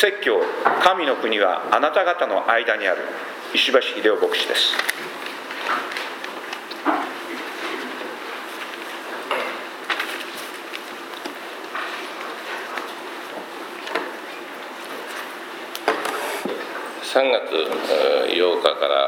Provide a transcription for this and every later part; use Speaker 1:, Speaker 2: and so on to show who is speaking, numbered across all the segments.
Speaker 1: 説教神の国はあなた方の間にある、石橋秀夫牧師です。
Speaker 2: 3月8日から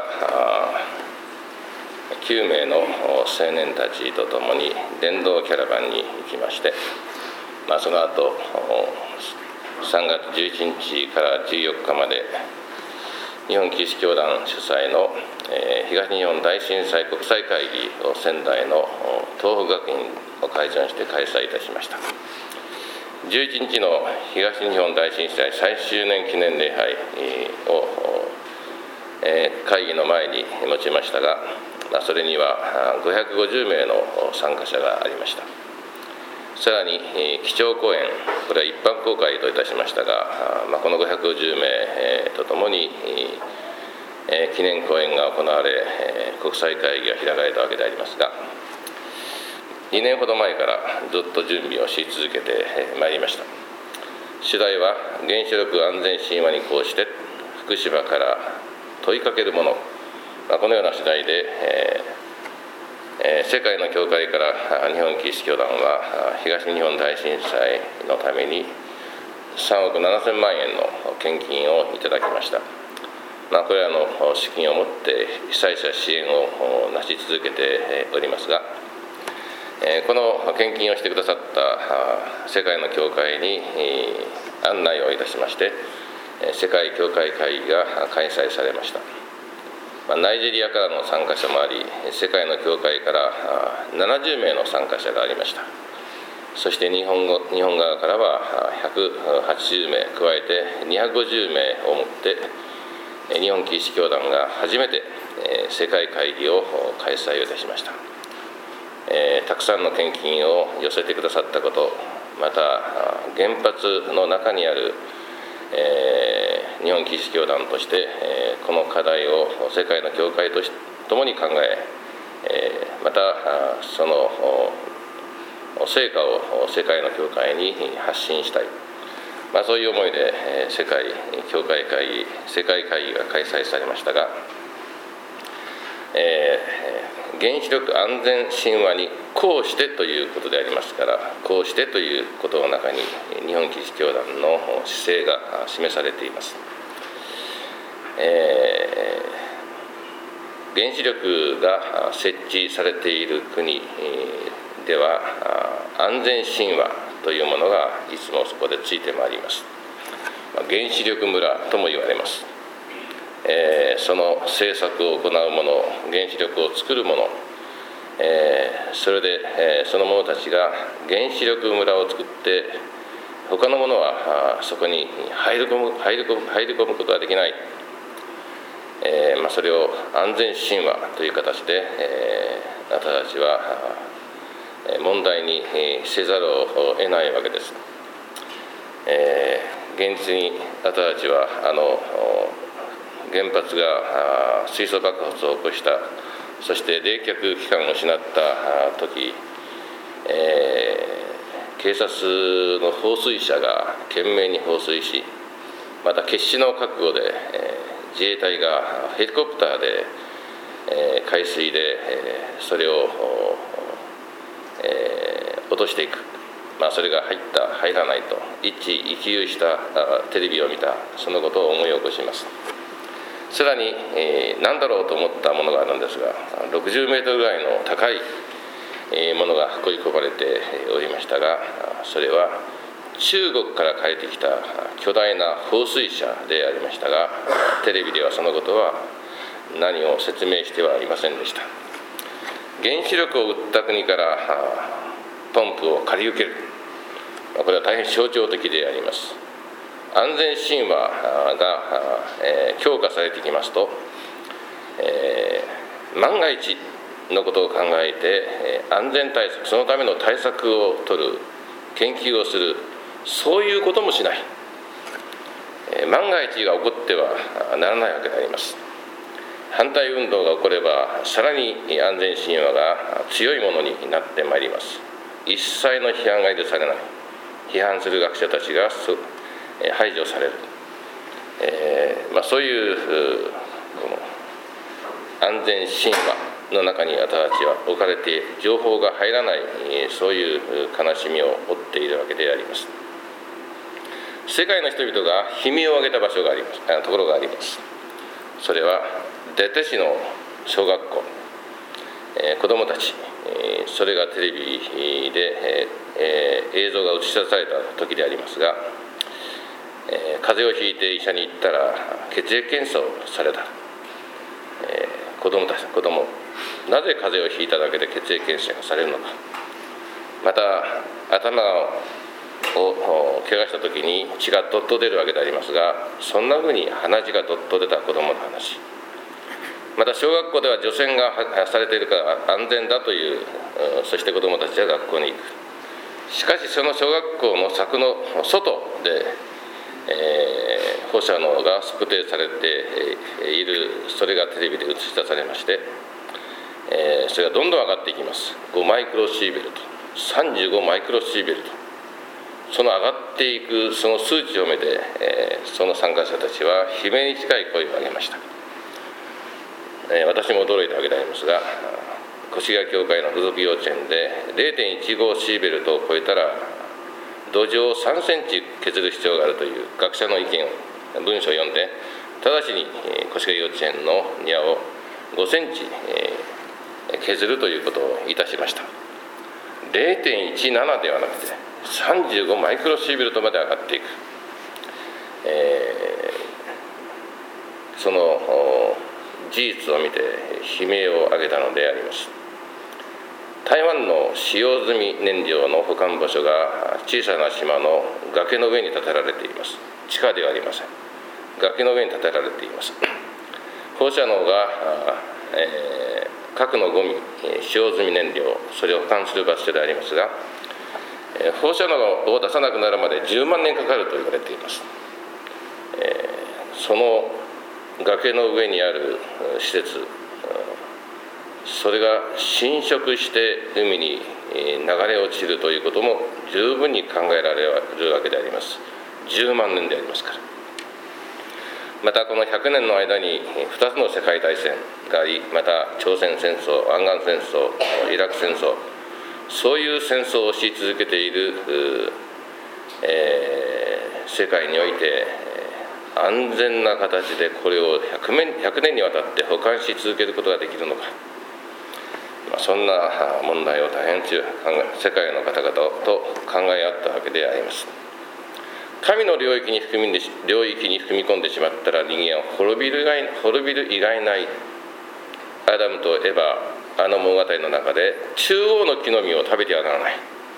Speaker 2: 9名の青年たちとともに伝道キャラバンに行きまして、その後3月11日から14日まで日本キリスト教団主催の東日本大震災国際会議を仙台の東北学院を会場にして開催いたしました。11日の東日本大震災最終年記念礼拝を会議の前に持ちましたが、それには550名の参加者がありました。さらに基調講演、これは一般公開といたしましたが、この550名とともに記念講演が行われ、国際会議が開かれたわけでありますが、2年ほど前からずっと準備をし続けてまいりました。主題は原子力安全神話にこうして福島から問いかけるもの、このような主題で、世界の教会から日本キリスト教団は東日本大震災のために3億7000万円の献金をいただきました。これらの資金をもって被災者支援をなし続けておりますが、この献金をしてくださった世界の教会に案内をいたしまして、世界教会会議が開催されました。ナイジェリアからの参加者もあり、世界の教会から70名の参加者がありました。そして日本側からは180名加えて250名をもって日本キリスト教団が初めて世界会議を開催いたしました。たくさんの献金を寄せてくださったこと、また原発の中にある日本キリスト教団としてこの課題を世界の教会と共に考え、またその成果を世界の教会に発信したい、そういう思いで世界教会会議、世界会議が開催されましたが、原子力安全神話にこうしてということでありますから、こうしてということの中に日本キリスト教団の姿勢が示されています。原子力が設置されている国では安全神話というものがいつもそこでついてまいります。原子力村とも言われます。その政策を行う者、原子力を作る者、それでその者たちが原子力村を作って他の者はそこに入り込むことができない、それを安全神話という形であなたたちは問題にせざるを得ないわけです。現実にあなたたちは原発が水素爆発を起こした、そして冷却期間を失った時、警察の放水車が懸命に放水し、また決死の覚悟で自衛隊がヘリコプターで海水でそれを落としていく、それが入らないと一喜一憂したテレビを見た、そのことを思い起こします。さらに何だろうと思ったものがあるんですが、60メートルぐらいの高いものが運び込まれておりましたが、それは中国から帰ってきた巨大な放水車でありましたが、テレビではそのことは何を説明してはいませんでした。原子力を売った国からポンプを借り受ける、これは大変象徴的であります。安全神話が強化されてきますと、万が一のことを考えて安全対策、そのための対策を取る、研究をする、そういうこともしない、万が一が起こってはならないわけであります。反対運動が起こればさらに安全神話が強いものになってまいります。一切の批判が許されない、批判する学者たちが排除される、 そういうこの安全神話の中に私たちは置かれて情報が入らない、そういう悲しみを負っているわけであります。世界の人々が悲鳴を上げた場所があります、ところがあります。それはデテ市の小学校、子どもたち、それがテレビで、映像が映し出された時でありますが、風邪をひいて医者に行ったら血液検査をされた、子ども、なぜ風邪をひいただけで血液検査がされるのか、また頭を怪我した時に血がどっと出るわけでありますが、そんなふうに鼻血がどっと出た子どもの話、また小学校では除染がされているから安全だという、そして子どもたちは学校に行く。しかしその小学校の柵の外で、放射能が測定されている、それがテレビで映し出されまして、それがどんどん上がっていきます。5マイクロシーベルト、35マイクロシーベルト、その上がっていくその数値を見て、その参加者たちは悲鳴に近い声を上げました。私も驚いたわけでありますが、越谷教会の附属幼稚園で 0.15 シーベルトを超えたら土壌を3センチ削る必要があるという学者の意見を、文書を読んで、直ちに越谷幼稚園の庭を5センチ削るということをいたしました。 0.17 ではなくて35マイクロシーベルトまで上がっていく、その事実を見て悲鳴を上げたのであります。台湾の使用済み燃料の保管場所が小さな島の崖の上に建てられています。地下ではありません。崖の上に建てられています。放射能が、核のゴミ、使用済み燃料、それを保管する場所でありますが、放射能を出さなくなるまで10万年かかると言われています。その崖の上にある施設、それが浸食して海に流れ落ちるということも十分に考えられるわけであります。10万年でありますから。またこの100年の間に2つの世界大戦があり、また朝鮮戦争、湾岸戦争、イラク戦争、そういう戦争をし続けている、世界において安全な形でこれを100年にわたって保管し続けることができるのか、そんな問題を大変強い世界の方々と考え合ったわけであります。神の領域に踏み込んでしまったら人間は滅びる以外ない。アダムとエバ、あの物語の中で中央の木の実を食べてはならない。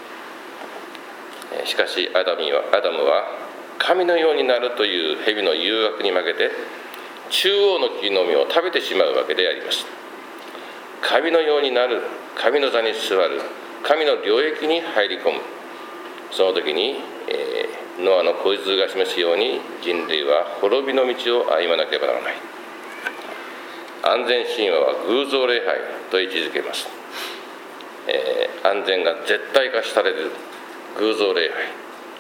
Speaker 2: しかしアダムは神のようになるという蛇の誘惑に負けて中央の木の実を食べてしまうわけであります。神のようになる、神の座に座る、神の領域に入り込む。その時に、ノアの子羊が示すように人類は滅びの道を歩まなければならない。安全神話は偶像礼拝と位置づけます。安全が絶対化される偶像礼拝、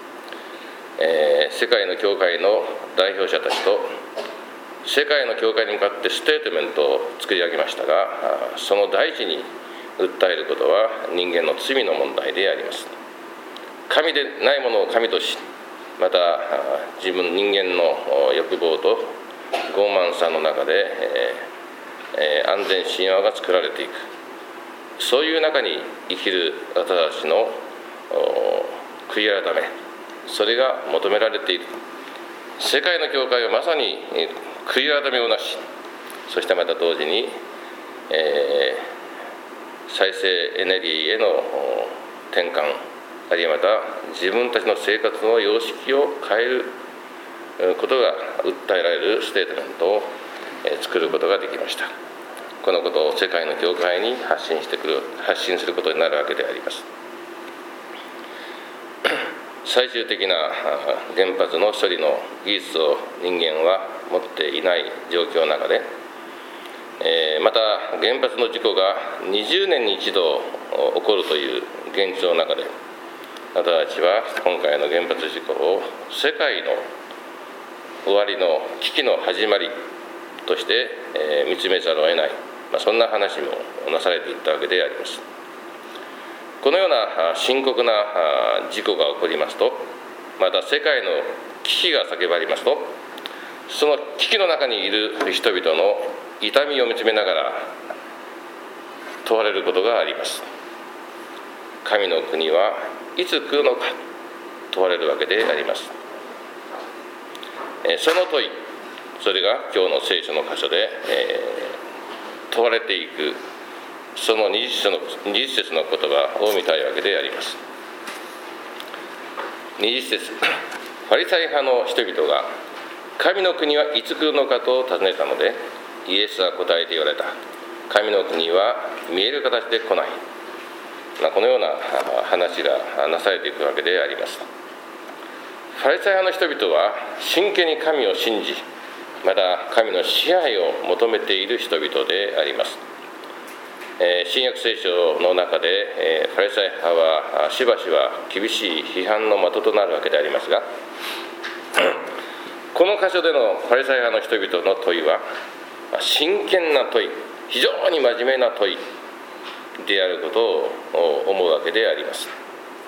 Speaker 2: 世界の教会の代表者たちと世界の教会に向かってステートメントを作り上げましたが、その第一に訴えることは人間の罪の問題であります。神でないものを神とし、また人間の欲望と傲慢さの中で、安全神話が作られていく。そういう中に生きる私たちの悔い改め、それが求められている。世界の教会はまさに悔い改めをなし、そしてまた同時に、再生エネルギーへの転換、あるいはまた自分たちの生活の様式を変えることが訴えられるステートメントを作ることができました。このことを世界の教会に発信することになるわけであります。最終的な原発の処理の技術を人間は持っていない状況の中で、また原発の事故が20年に一度起こるという現状の中で、私たちは今回の原発事故を世界の終わりの危機の始まりとして、見つめざるを得ない、そんな話もなされていったわけであります。このような深刻な事故が起こりますと、また世界の危機が叫ばれますと、その危機の中にいる人々の痛みを見つめながら問われることがあります。神の国はいつ来るのか問われるわけであります。その問い、それが今日の聖書の箇所で、問われていくその20節の言葉を見たいわけであります。20節、ファリサイ派の人々が神の国はいつ来るのかと尋ねたので、イエスは答えて言われた。神の国は見える形で来ない。このような話がなされていくわけであります。ファリサイ派の人々は真剣に神を信じ、また神の支配を求めている人々であります。新約聖書の中でファリサイ派はしばしば厳しい批判の的となるわけでありますが、この箇所でのファリサイ派の人々の問いは真剣な問い、非常に真面目な問いであることを思うわけであります。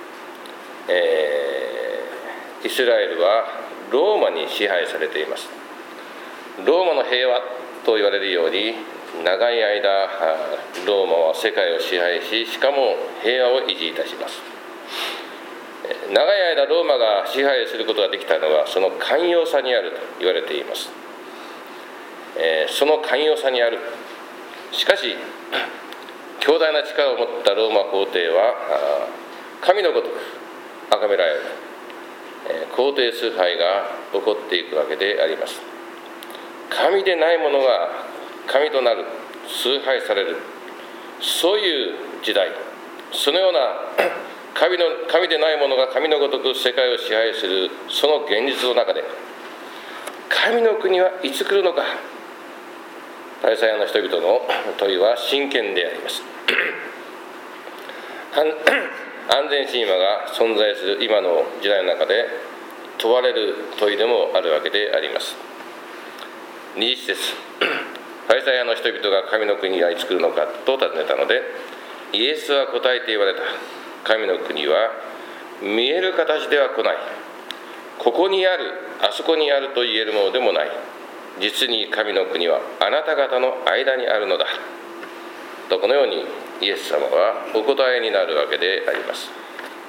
Speaker 2: イスラエルはローマに支配されています。ローマの平和と言われるように、長い間ローマは世界を支配し、しかも平和を維持いたします。長い間ローマが支配することができたのはその寛容さにあると言われています。その寛容さにある。しかし強大な力を持ったローマ皇帝は神のごとく崇められる、皇帝崇拝が起こっていくわけであります。神でないものが神となる、崇拝される、そういう時代、そのような神でないものが神のごとく世界を支配するその現実の中で、神の国はいつ来るのか、ファリサイ派の人々の問いは真剣であります。安全神話が存在する今の時代の中で問われる問いでもあるわけであります。20節、ファリサイ派の人々が神の国はいつ来るのかと尋ねたので、イエスは答えて言われた。神の国は見える形では来ない。ここにある、あそこにあると言えるものでもない。実に神の国はあなた方の間にあるのだと、このようにイエス様はお答えになるわけであります。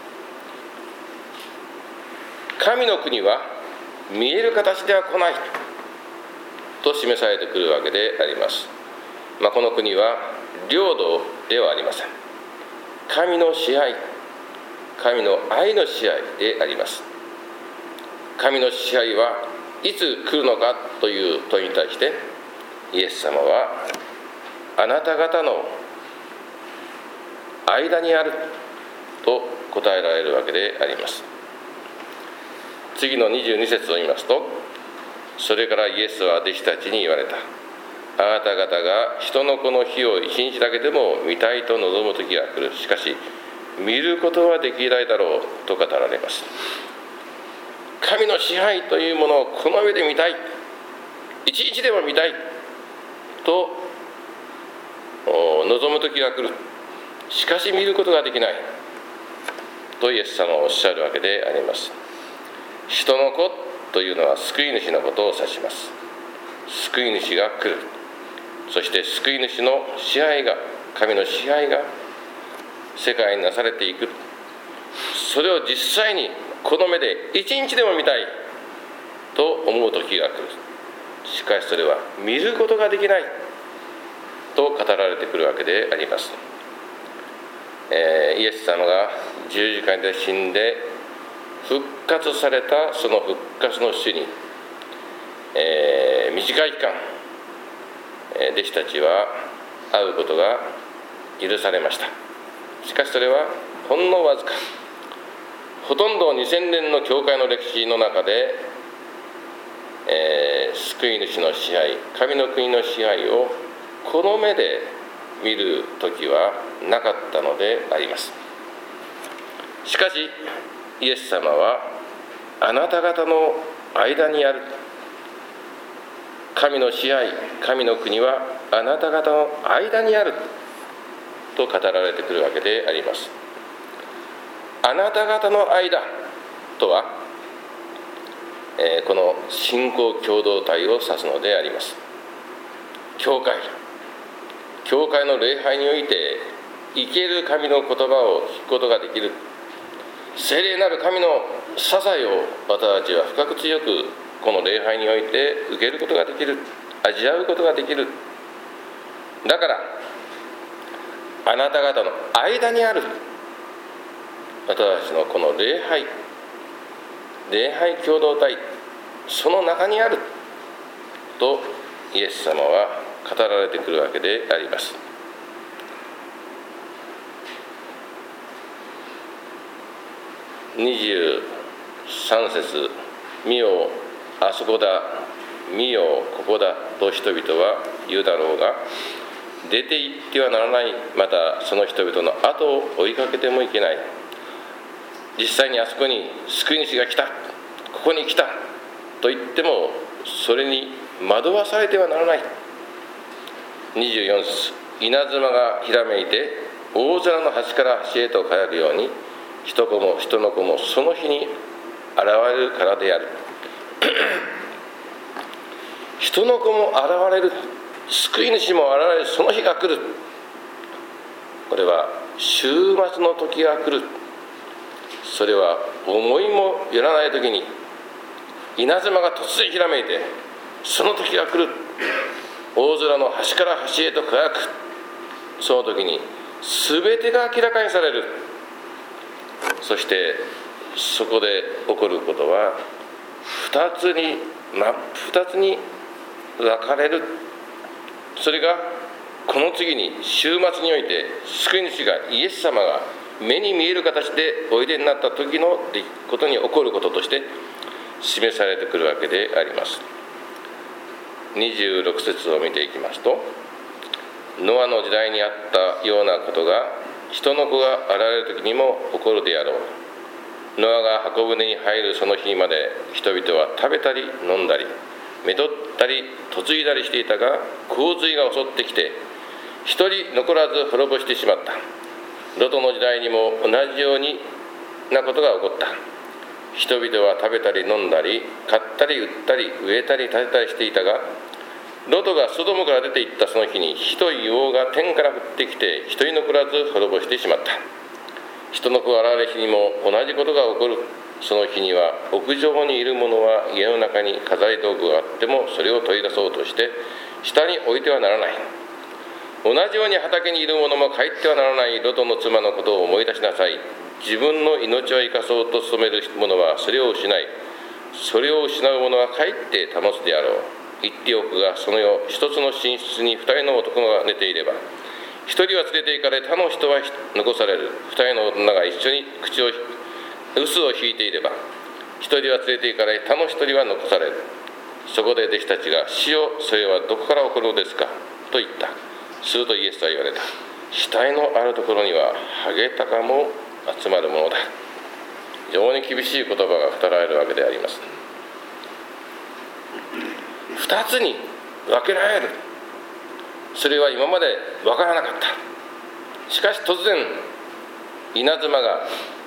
Speaker 2: 神の国は見える形では来ないと示されてくるわけであります。この国は領土ではありません。神の支配、神の愛の支配であります。神の支配はいつ来るのかという問いに対してイエス様はあなた方の間にあると答えられるわけであります。次の22節を見ますと、それからイエスは弟子たちに言われた。あなた方が人の子の日を一日だけでも見たいと望む時が来る。しかし見ることはできないだろうと語られます。神の支配というものをこの目で見たい、一日でも見たいと望む時が来る。しかし見ることができないとイエス様はおっしゃるわけであります。人の子というのは救い主のことを指します。救い主が来る。そして救い主の支配が、神の支配が世界になされていく。それを実際にこの目で一日でも見たいと思う時が来る。しかしそれは見ることができないと語られてくるわけであります。イエス様が十字架で死んで復活されたその復活の主に、短い期間弟子たちは会うことが許されました。しかしそれはほんのわずか、ほとんど2000年の教会の歴史の中で、救い主の支配、神の国の支配をこの目で見る時はなかったのであります。しかしイエス様はあなた方の間にある神の支配、神の国はあなた方の間にあると語られてくるわけであります。あなた方の間とは、この信仰共同体を指すのであります。教会の礼拝において生ける神の言葉を聞くことができる、聖霊なる神の支えを私たちは深く強くこの礼拝において受けることができる、味わうことができる。だからあなた方の間にある私たちのこの礼拝共同体、その中にあるとイエス様は語られてくるわけであります。23節、見よあそこだ、見よここだと人々は言うだろうが、出て行ってはならない、またその人々の後を追いかけてもいけない。実際にあそこに救い主が来た、ここに来たと言ってもそれに惑わされてはならない。24節、稲妻がひらめいて大空の端から端へと帰るように、人の子もその日に現れるからである。人の子も現れる、救い主も現れる、その日が来る。これは終末の時が来る。それは思いもよらない時に稲妻が突然ひらめいて、その時が来る。大空の端から端へと輝く。その時に全てが明らかにされる。そしてそこで起こることは2つに分かれる。それがこの次に終末において救い主がイエス様が目に見える形でおいでになった時のことに起こることとして示されてくるわけであります。26節を見ていきますと、ノアの時代にあったようなことが人の子が現れる時にも起こるであろう。ノアが箱舟に入るその日まで人々は食べたり飲んだりめとったり嫁いだりしていたが、洪水が襲ってきて一人残らず滅ぼしてしまった。ロトの時代にも同じようなことが起こった。人々は食べたり飲んだり買ったり売ったり植えたり建てたりしていたが、ロトがソドムから出て行ったその日に火と硫黄が天から降ってきて一人残らず滅ぼしてしまった。人の子が現れる日にも同じことが起こる。その日には屋上にいる者は家の中に飾り道具があってもそれを取り出そうとして下に置いてはならない。同じように畑にいる者も帰ってはならないロトの妻のことを思い出しなさい。自分の命を生かそうと努める者はそれを失い、それを失う者は帰って保つであろう。言っておくが、その世一つの寝室に二人の男が寝ていれば、一人は連れて行かれ他の人は残される。二人の女が一緒に臼を引いていれば、一人は連れて行かれ他の一人は残される。そこで弟子たちが、主よ、それはどこから起こるのですかと言った。するとイエスは言われた。死体のあるところにはハゲタカも集まるものだ。非常に厳しい言葉が語られるわけであります。二つに分けられる。それは今まで分からなかった。しかし突然稲妻が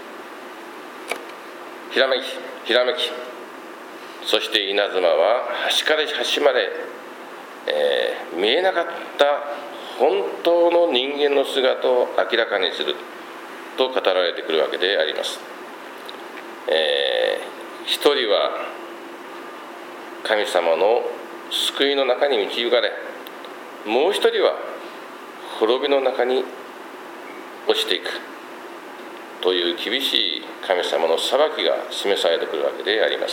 Speaker 2: ひらめき、そして稲妻は端から端まで、見えなかった本当の人間の姿を明らかにすると語られてくるわけであります。一人は神様の救いの中に導かれ、もう一人は滅びの中に落ちていくという厳しい神様の裁きが示されてくるわけであります。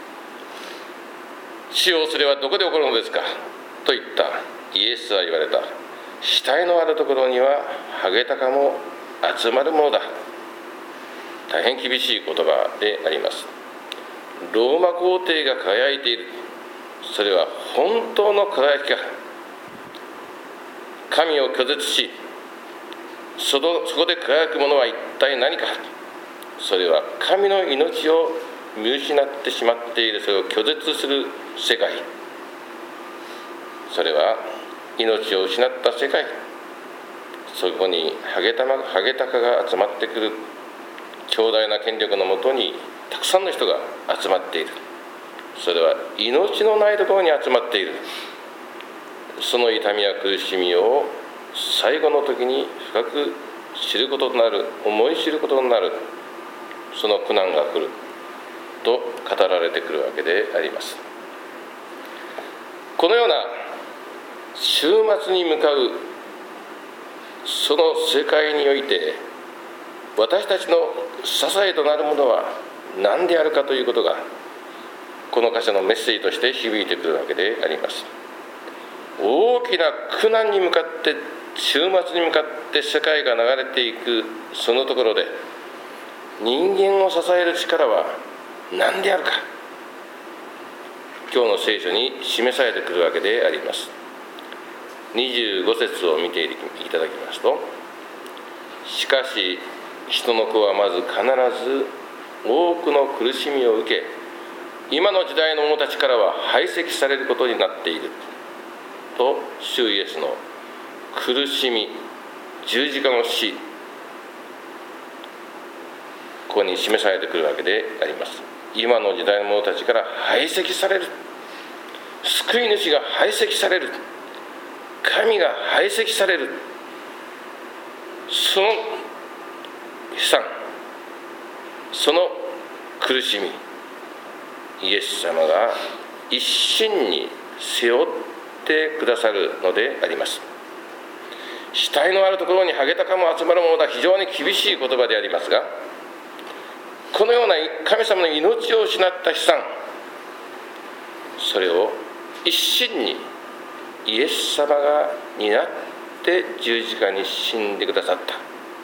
Speaker 2: 死をそれはどこで起こるのですかと言ったイエスは言われた。死体のあるところにはハゲタカも集まるものだ。大変厳しい言葉であります。ローマ皇帝が輝いている。それは本当の輝きか。神を拒絶し、そこで輝くものは一体何か。それは神の命を見失ってしまっている、それを拒絶する世界。 それは命を失った世界、そこにハゲタカが集まってくる強大な権力のもとにたくさんの人が集まっている。それは命のないところに集まっている。その痛みや苦しみを最後の時に深く知ることとなる、思い知ることになる、その苦難が来ると語られてくるわけであります。このような終末に向かうその世界において、私たちの支えとなるものは何であるかということが、この箇所のメッセージとして響いてくるわけであります。大きな苦難に向かって、終末に向かって世界が流れていくそのところで、人間を支える力は何であるか、今日の聖書に示されてくるわけであります。25節を見ていただきますと、しかし人の子はまず必ず多くの苦しみを受け、今の時代の者たちからは排斥されることになっていると、主イエスの苦しみ、十字架の死、ここに示されてくるわけであります。今の時代の者たちから排斥される、救い主が排斥される、神が排斥される、その悲惨、その苦しみ、イエス様が一身に背負ってくださるのであります。死体のあるところにハゲタカも集まるものは非常に厳しい言葉でありますが、このような神様の命を失った悲惨、それを一身にイエス様が担って十字架に死んでくださった、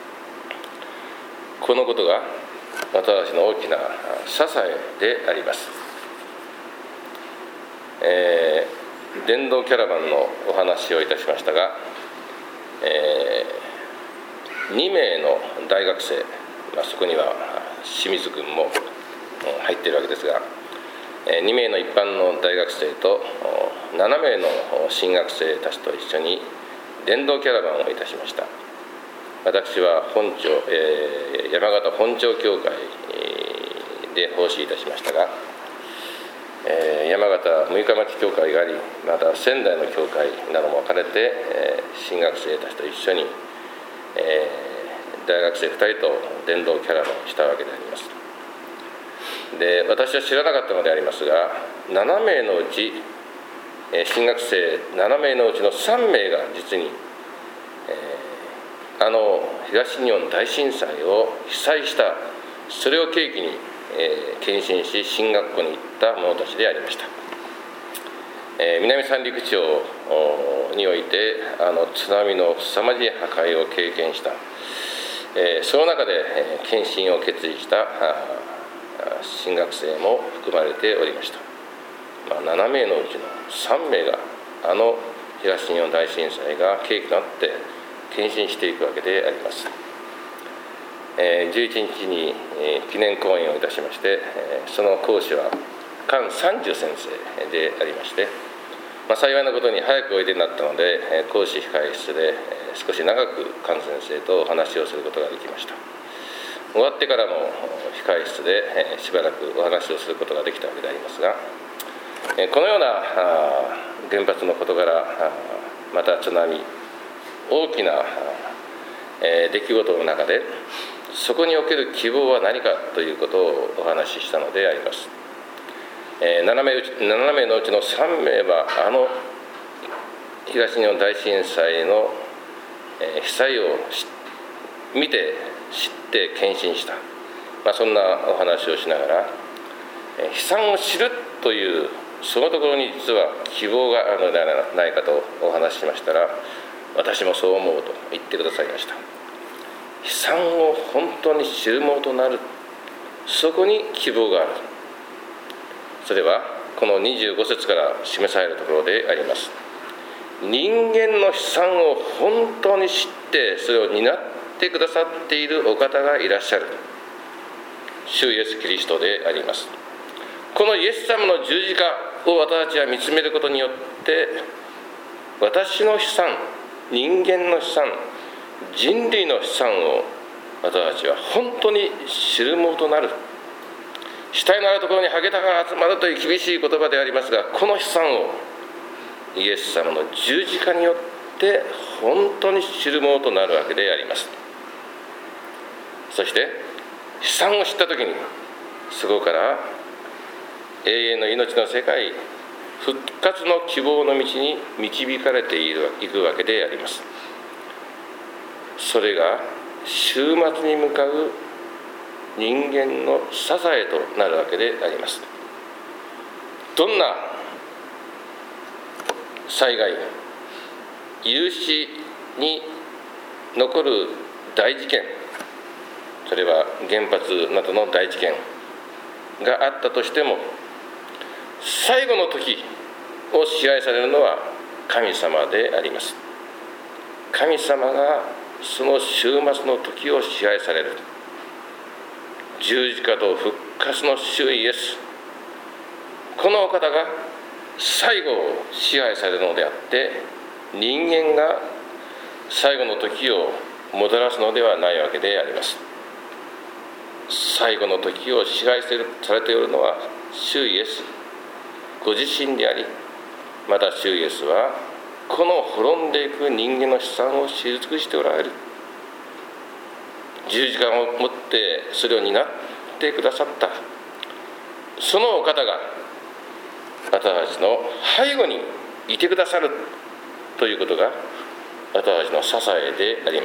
Speaker 2: このことが私の大きな支えであります。電動キャラバンのお話をいたしましたが、2名の大学生、そこには清水君も入っているわけですが、2名の一般の大学生と7名の進学生たちと一緒に電動キャラバンをいたしました。私は山形本町教会で奉仕いたしましたが、山形六日町教会があり、また仙台の教会なども分かれて、進学生たちと一緒に、大学生2人と電動キャラバンをしたわけであります。で、私は知らなかったのでありますが、7名のうち、進学生7名のうちの3名が実に、東日本大震災を被災した、それを契機に、献身し進学校に行った者たちでありました。南三陸町において津波の凄まじい破壊を経験した、その中で献身を決意した進学生も含まれておりました。7名のうちの3名が東日本大震災が契機となって献身していくわけであります。11日に記念講演をいたしまして、その講師は菅三樹先生でありまして、幸いなことに早くおいでになったので、講師控え室で少し長く菅先生とお話をすることができました。終わってからも控え室でしばらくお話をすることができたわけでありますが、このような原発の事柄、また津波、大きな出来事の中で、そこにおける希望は何かということをお話ししたのであります。7名のうちの3名は東日本大震災の被災を見て知って献身した、そんなお話をしながら、悲惨を知るというそのところに実は希望があるのではないかとお話ししましたら、私もそう思うと言ってくださいました。悲惨を本当に知るものとなる、そこに希望がある。それはこの25節から示されるところであります。人間の悲惨を本当に知ってそれを担ってくださっているお方がいらっしゃる、主イエスキリストであります。このイエス様の十字架を私たちは見つめることによって、 私の資産、人間の資産、人類の資産を私たちは本当に知るものとなる。死体のあるところにハゲタが集まるという厳しい言葉でありますが、この資産をイエス様の十字架によって本当に知るものとなるわけであります。そして資産を知ったときに、そこから永遠の命の世界、復活の希望の道に導かれていくわけであります。それが終末に向かう人間の支えとなるわけであります。どんな災害、有史に残る大事件、それは原発などの大事件があったとしても、最後の時を支配されるのは神様であります。神様がその終末の時を支配される。十字架と復活の主イエス、このお方が最後を支配されるのであって、人間が最後の時をもたらすのではないわけであります。最後の時を支配されているのは主イエスご自身であり、また主イエスはこの滅んでいく人間の資産を知り尽くしておられる。十字架を持ってそれを担ってくださった、そのお方が私たちの背後にいてくださるということが私たちの支えであります。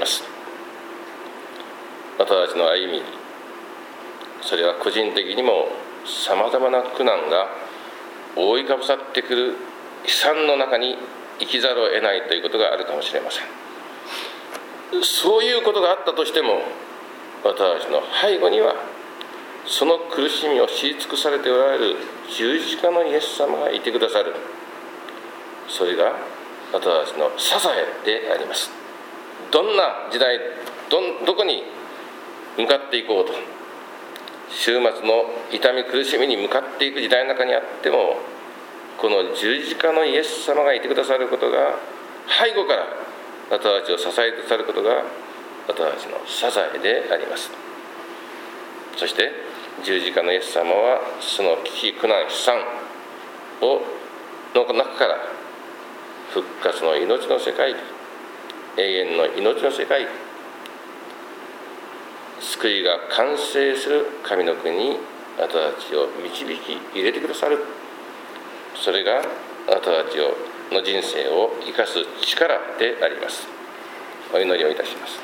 Speaker 2: 私たちの歩み、それは個人的にもさまざまな苦難が覆いかぶさってくる悲惨の中に生きざるを得ないということがあるかもしれません。そういうことがあったとしても、私たちの背後にはその苦しみを知り尽くされておられる十字架のイエス様がいてくださる。それが私たちの支えであります。どんな時代、どこに向かっていこうと、終末の痛み苦しみに向かっていく時代の中にあっても、この十字架のイエス様がいてくださることが、背後から私たちを支えてくださることが私たちの支えであります。そして十字架のイエス様はその危機苦難悲惨の中から復活の命の世界、永遠の命の世界、救いが完成する神の国に私たちを導き入れてくださる。それが私たちの人生を生かす力であります。お祈りをいたします。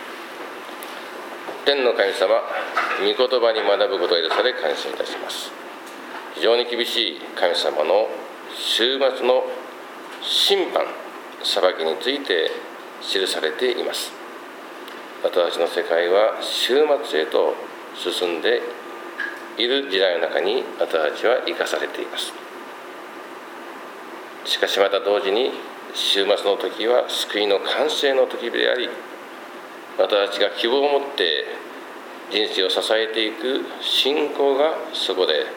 Speaker 2: 天の神様、御言葉に学ぶことが許され感謝いたします。非常に厳しい神様の終末の審判、裁きについて記されています。私たちの世界は終末へと進んでいる時代の中に私たちは生かされています。しかしまた同時に終末の時は救いの完成の時であり、私たちが希望を持って人生を支えていく信仰がそこで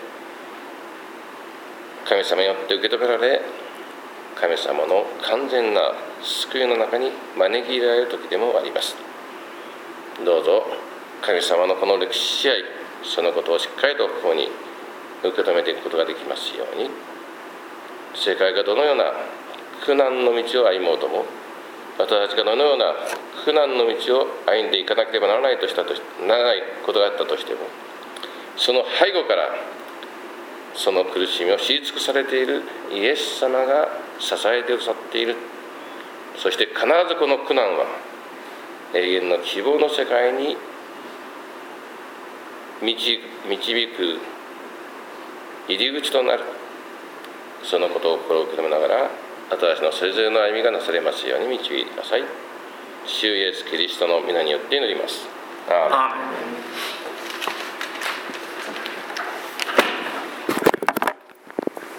Speaker 2: 神様によって受け止められ、神様の完全な救いの中に招き入れられる時でもあります。どうぞ神様のこの歴史試合、そのことをしっかりとここに受け止めていくことができますように、世界がどのような苦難の道を歩もうとも、私たちがどのような苦難の道を歩んでいかなければならないことがあったとしても、その背後からその苦しみを知り尽くされているイエス様が支えてくださっている。そして必ずこの苦難は永遠の希望の世界に導く入り口となる。そのことを心を受け止めながら、私のそれぞれの歩みがなされますように導いてください。主イエスキリストの皆によって祈ります。アーメン。